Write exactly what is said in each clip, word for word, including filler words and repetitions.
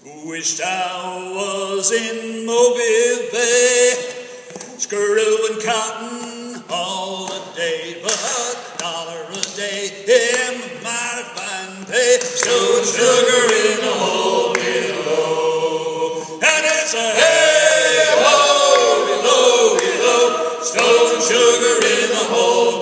Wished I was in Mobile Bay, screwing cotton all the day, but a dollar a day in my mighty fine pay, stowing sugar in the hole below. And it's a hey ho below below, stowing sugar in the hole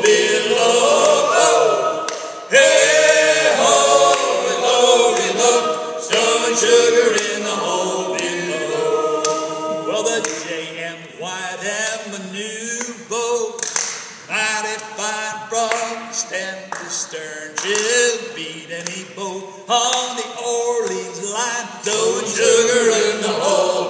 below. Hey ho below below, stowing sugar in the hole below. Well, the J M White Avenue boat, mighty fine from stem to stern, she'll beat any boat on the Orleans line, stowing sugar in the hole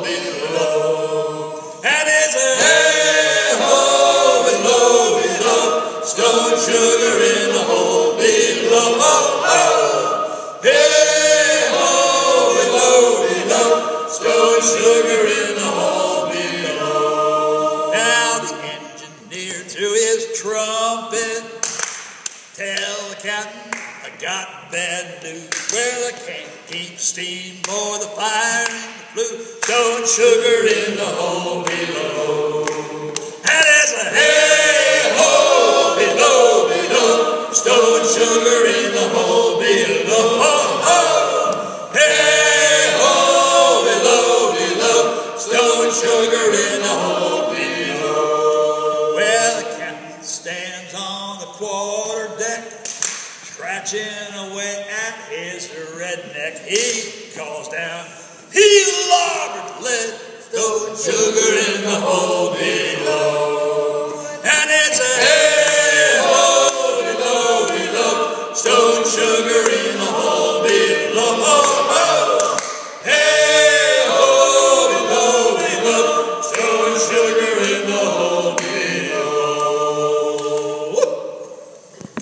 below. And it's a hey ho below below, stowing sugar in the hole below. Oh, oh. Hey ho below below, stowing sugar in the hole below. Now the engineer threw his trumpet, tell the captain I got bad news. Well, I can't keep steam for the fire and the flue, stowing sugar in the hole below. And it's a hey ho below below, stowing sugar in the hole below. Oh, oh. Hey ho below below, stowing sugar in the hole below. Well, the captain stands on the quarter deck, scratching away at his redneck. He calls down, he larboard lead, stowing sugar in the hole below. And it's a hey ho below below, stowing sugar in the hole below. Oh, oh. Hey ho below below, stowing sugar in the hole.